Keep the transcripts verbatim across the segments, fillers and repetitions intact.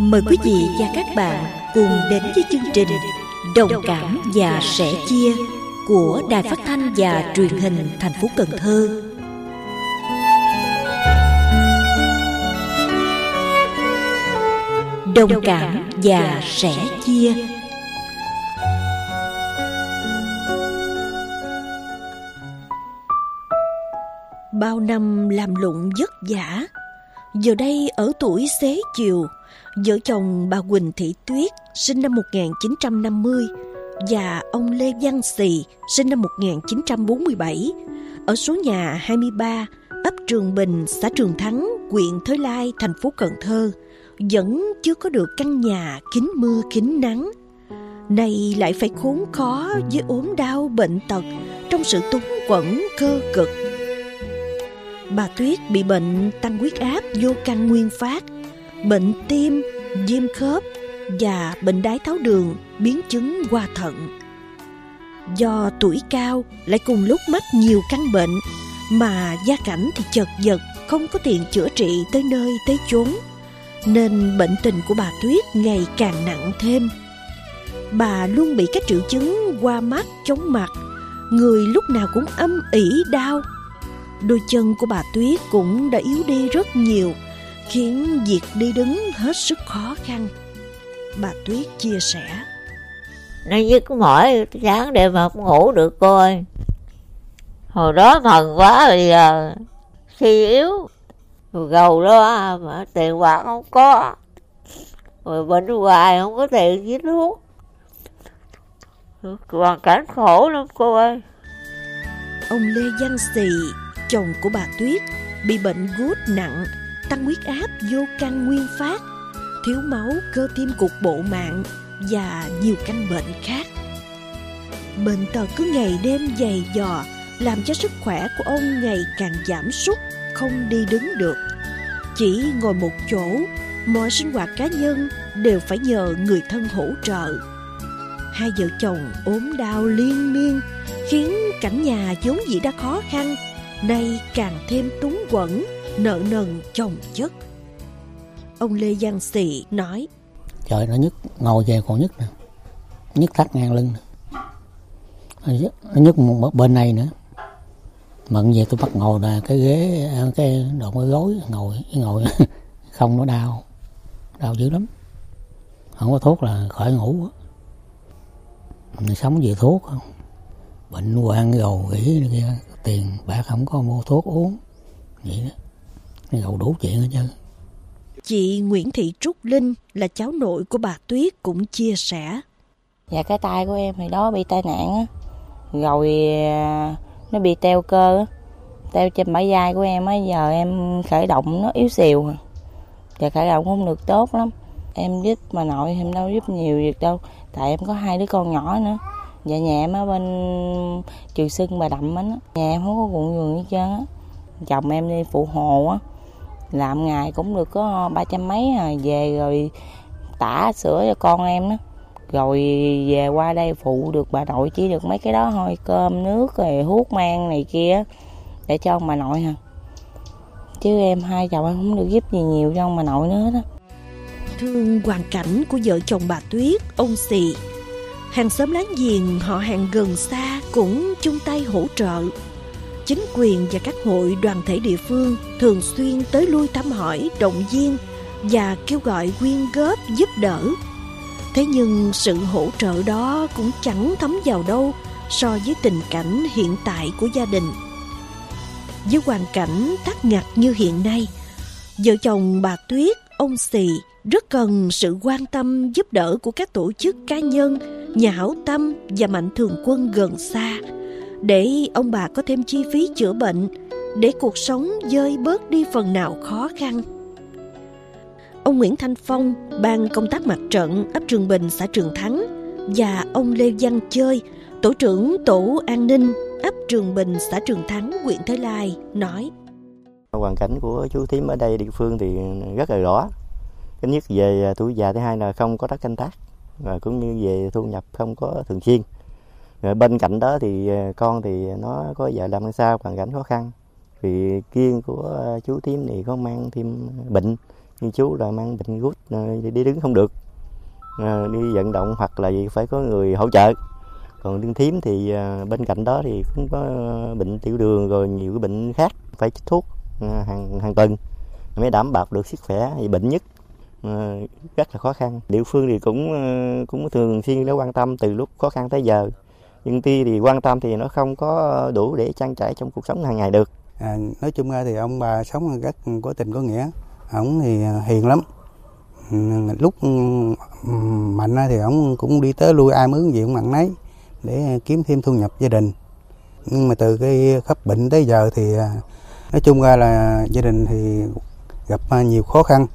Mời quý vị và các bạn cùng đến với chương trình Đồng cảm và sẻ chia của Đài Phát thanh và Truyền hình thành phố Cần Thơ. Đồng cảm và sẻ chia. Bao năm làm lụng vất vả, giờ đây ở tuổi xế chiều, vợ chồng bà Huỳnh Thị Tuyết sinh năm một nghìn chín trăm năm mươi và ông Lê Văn Xì sinh năm một nghìn chín trăm bốn mươi bảy ở số nhà hai mươi ba, ấp Trường Bình, xã Trường Thắng, huyện Thới Lai, thành phố Cần Thơ, vẫn chưa có được căn nhà kín mưa kín nắng. Nay lại phải khốn khó với ốm đau bệnh tật trong sự túng quẫn cơ cực. Bà Tuyết bị bệnh tăng huyết áp vô căn nguyên phát, bệnh tim, viêm khớp và bệnh đái tháo đường biến chứng qua thận. Do tuổi cao lại cùng lúc mắc nhiều căn bệnh mà gia cảnh thì chật vật, không có tiền chữa trị tới nơi tới chốn, nên bệnh tình của bà Tuyết ngày càng nặng thêm. Bà luôn bị các triệu chứng qua mắt, chóng mặt, người lúc nào cũng âm ỉ đau. Đôi chân của bà Tuyết cũng đã yếu đi rất nhiều, khiến việc đi đứng hết sức khó khăn. Bà Tuyết chia sẻ: Nó nhức mỏi, sáng đêm mà không ngủ được cô ơi. Hồi đó mần quá, bây giờ suy yếu, rồi gầu đó mà tiền bạc không có, rồi bệnh hoài không có tiền với thuốc, hoàn cảnh khổ lắm cô ơi. Ông Lê Văn Xì, chồng của bà Tuyết, bị bệnh gút nặng, tăng huyết áp vô căn nguyên phát, thiếu máu cơ tim cục bộ mạng và nhiều căn bệnh khác. Bệnh tật cứ ngày đêm dày dò, làm cho sức khỏe của ông ngày càng giảm sút, không đi đứng được. Chỉ ngồi một chỗ, mọi sinh hoạt cá nhân đều phải nhờ người thân hỗ trợ. Hai vợ chồng ốm đau liên miên, khiến cảnh nhà vốn dĩ đã khó khăn, nay càng thêm túng quẫn, nợ nần chồng chất. Ông Lê Văn Xì nói: Trời, nó nhức, ngồi về còn nhức nè, nhức thắt ngang lưng nè. Nó nhức một bên này nữa. Mận về tôi bắt ngồi là cái ghế, cái độn cái gối, ngồi ngồi không, nó đau, đau dữ lắm. Không có thuốc là khỏi ngủ. Mình sống về thuốc không, bệnh hoạn gầu gỉ này kia, tiền bạc không có mua thuốc uống, vậy đó, cái gầu đủ chuyện hết trơn. Chị Nguyễn Thị Trúc Linh là cháu nội của bà Tuyết cũng chia sẻ: Dạ, cái tay của em thì đó bị tai nạn á, rồi nó bị teo cơ á, teo trên bả vai của em á, giờ em khởi động nó yếu xìu, giờ khởi động không được tốt lắm. Em giúp mà nội em đâu giúp nhiều việc đâu, tại em có hai đứa con nhỏ nữa. Dạ, nhà em ở bên Trường Xuân Bà Đậm á, nhà em không có ruộng vườn hết trơn á. Chồng em đi phụ hồ á, làm ngày cũng được có ba trăm mấy à, về rồi tả sữa cho con em đó, rồi về qua đây phụ được bà nội chỉ được mấy cái đó thôi, cơm nước rồi hút mang này kia để cho ông bà nội hả, chứ em hai chồng em không được giúp gì nhiều cho ông bà nội nữa đó. Thương hoàn cảnh của vợ chồng bà Tuyết, ông Xì, hàng xóm láng giềng, họ hàng gần xa cũng chung tay hỗ trợ. Chính quyền và các hội đoàn thể địa phương thường xuyên tới lui thăm hỏi, động viên và kêu gọi quyên góp giúp đỡ. Thế nhưng sự hỗ trợ đó cũng chẳng thấm vào đâu so với tình cảnh hiện tại của gia đình. Với hoàn cảnh tắc ngặt như hiện nay, vợ chồng bà Tuyết, ông Xì rất cần sự quan tâm giúp đỡ của các tổ chức cá nhân, nhà hảo tâm và mạnh thường quân gần xa, để ông bà có thêm chi phí chữa bệnh, để cuộc sống vơi bớt đi phần nào khó khăn. Ông Nguyễn Thanh Phong, ban công tác mặt trận ấp Trường Bình, xã Trường Thắng, và ông Lê Văn Chơi, tổ trưởng tổ an ninh ấp Trường Bình, xã Trường Thắng, huyện Thới Lai nói: Hoàn cảnh của chú thím ở đây địa phương thì rất là rõ. Thứ nhất về tuổi già, thứ hai là không có đất canh tác, và cũng như về thu nhập không có thường xuyên. Rồi bên cạnh đó thì con thì nó có vợ làm ăn xa, hoàn cảnh khó khăn. Vì kiêng của chú thím thì có mang thêm bệnh, như chú là mang bệnh gút đi đứng không được, đi vận động hoặc là gì phải có người hỗ trợ. Còn Đương Thím thì bên cạnh đó thì cũng có bệnh tiểu đường rồi nhiều cái bệnh khác, phải chích thuốc hàng hàng tuần mới đảm bảo được sức khỏe. Thì bệnh nhất rất là khó khăn. Địa phương thì cũng cũng thường xuyên đã quan tâm từ lúc khó khăn tới giờ. Nhưng tuy thì quan tâm thì nó không có đủ để trang trải trong cuộc sống hàng ngày được. À, nói chung ra thì ông bà sống rất có tình có nghĩa. Ông thì hiền lắm. Lúc mạnh thì ông cũng đi tới lui ai mướn gì cũng mặn nấy để kiếm thêm thu nhập gia đình. Nhưng mà từ cái khắp bệnh tới giờ thì nói chung ra là gia đình thì gặp nhiều khó khăn.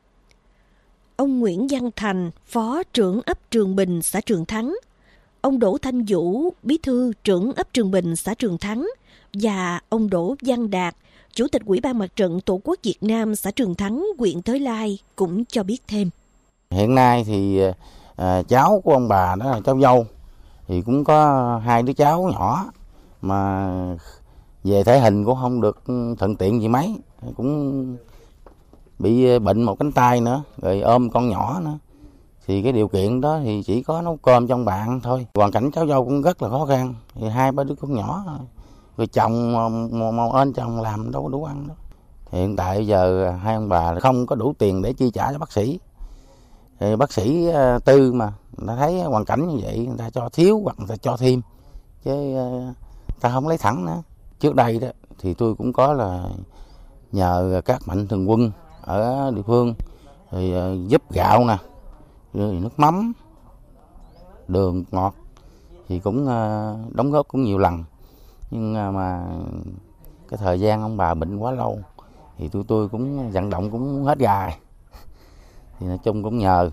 Ông Nguyễn Văn Thành, Phó trưởng ấp Trường Bình, xã Trường Thắng, ông Đỗ Thanh Vũ, Bí thư trưởng ấp Trường Bình, xã Trường Thắng và ông Đỗ Văn Đạt, Chủ tịch Ủy ban Mặt trận Tổ quốc Việt Nam xã Trường Thắng, huyện Thới Lai cũng cho biết thêm. Hiện nay thì à, cháu của ông bà đó là cháu dâu thì cũng có hai đứa cháu nhỏ mà về thể hình cũng không được thuận tiện gì mấy, cũng bị bệnh một cánh tay nữa, rồi ôm con nhỏ nữa. Thì cái điều kiện đó thì chỉ có nấu cơm trong bạn thôi. Hoàn cảnh cháu dâu cũng rất là khó khăn. Thì hai ba đứa con nhỏ, rồi chồng màu ơn chồng làm đâu có đủ ăn đâu. Thì hiện tại bây giờ hai ông bà không có đủ tiền để chi trả cho bác sĩ. Thì bác sĩ tư mà người ta thấy hoàn cảnh như vậy, người ta cho thiếu hoặc người ta cho thêm, chứ người ta không lấy thẳng nữa. Trước đây đó thì tôi cũng có là nhờ các mạnh thường quân ở địa phương thì giúp gạo nè, rồi nước mắm, đường ngọt thì cũng đóng góp cũng nhiều lần. Nhưng mà cái thời gian ông bà bệnh quá lâu thì tôi tôi cũng vận động cũng hết gài. Thì nói chung cũng nhờ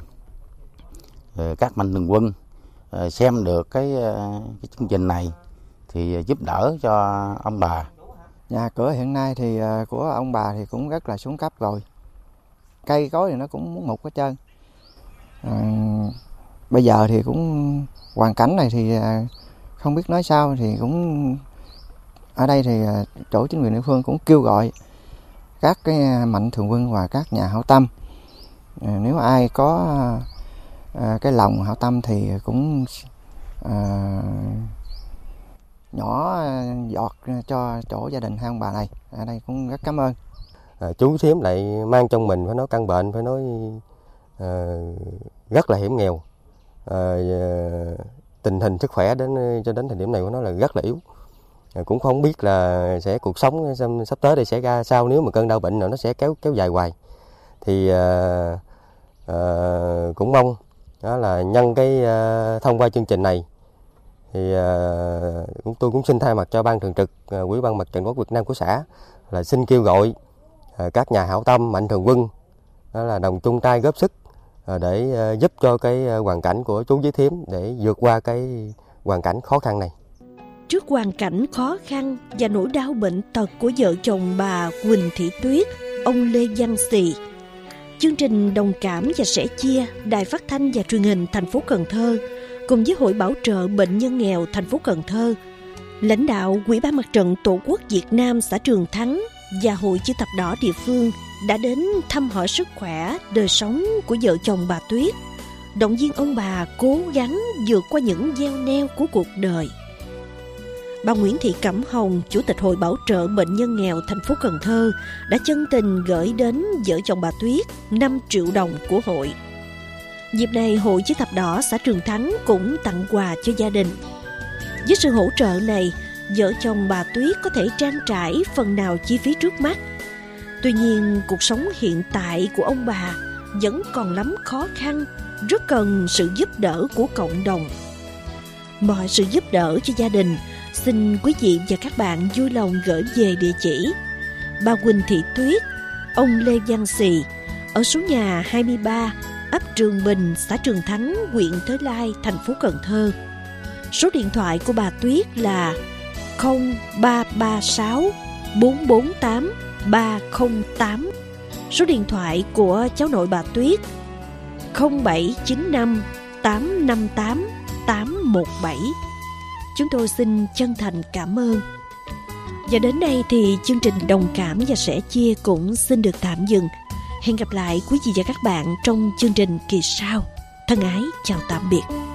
các mạnh thường quân xem được cái, cái chương trình này thì giúp đỡ cho ông bà. Nhà cửa hiện nay thì của ông bà thì cũng rất là xuống cấp rồi. Cây cối thì nó cũng muốn mục hết trơn. À, bây giờ thì cũng hoàn cảnh này thì không biết nói sao, thì cũng ở đây thì chỗ chính quyền địa phương cũng kêu gọi các cái mạnh thường quân và các nhà hảo tâm, à, nếu ai có à, cái lòng hảo tâm thì cũng à, nhỏ giọt cho chỗ gia đình hai ông bà này. Ở đây cũng rất cảm ơn. À, chú Thím lại mang trong mình phải nói căn bệnh, phải nói à, rất là hiểm nghèo. À, tình hình sức khỏe đến cho đến thời điểm này của nó là rất là yếu. À, cũng không biết là sẽ cuộc sống sắp tới đây sẽ ra sao nếu mà cơn đau bệnh nào nó sẽ kéo kéo dài hoài. Thì à, à, cũng mong đó là nhân cái à, thông qua chương trình này thì à, tôi cũng xin thay mặt cho ban thường trực à, Ủy ban Mặt trận Tổ quốc Việt Nam của xã là xin kêu gọi à, các nhà hảo tâm, mạnh thường quân đó là đồng chung tay góp sức à, để à, giúp cho cái à, hoàn cảnh của chú với Thím để vượt qua cái hoàn cảnh khó khăn này. Trước hoàn cảnh khó khăn và nỗi đau bệnh tật của vợ chồng bà Quỳnh Thị Tuyết, ông Lê Văn Xì, chương trình Đồng Cảm và Sẻ Chia, Đài Phát thanh và Truyền hình thành phố Cần Thơ cùng với Hội Bảo trợ Bệnh nhân nghèo thành phố Cần Thơ, lãnh đạo Ủy ban Mặt trận Tổ quốc Việt Nam xã Trường Thắng và Hội Chữ thập đỏ địa phương đã đến thăm hỏi sức khỏe, đời sống của vợ chồng bà Tuyết, động viên ông bà cố gắng vượt qua những gieo neo của cuộc đời. Bà Nguyễn Thị Cẩm Hồng, Chủ tịch Hội Bảo trợ Bệnh nhân nghèo thành phố Cần Thơ đã chân tình gửi đến vợ chồng bà Tuyết năm triệu đồng của hội. Dịp này, Hội Chữ thập đỏ xã Trường Thắng cũng tặng quà cho gia đình. Với sự hỗ trợ này, vợ chồng bà Tuyết có thể trang trải phần nào chi phí trước mắt. Tuy nhiên, cuộc sống hiện tại của ông bà vẫn còn lắm khó khăn, rất cần sự giúp đỡ của cộng đồng. Mọi sự giúp đỡ cho gia đình, xin quý vị và các bạn vui lòng gửi về địa chỉ bà Quỳnh Thị Tuyết, ông Lê Văn Xì, ở số nhà hai mươi ba, ấp Trường Bình, xã Trường Thắng, huyện Thới Lai, thành phố Cần Thơ. Số điện thoại của bà Tuyết là không ba ba sáu bốn bốn tám ba không tám. Số điện thoại của cháu nội bà Tuyết không bảy chín năm tám năm tám tám một bảy. Chúng tôi xin chân thành cảm ơn. Và đến đây thì chương trình Đồng Cảm và Sẻ Chia cũng xin được tạm dừng. Hẹn gặp lại quý vị và các bạn trong chương trình kỳ sau. Thân ái chào tạm biệt.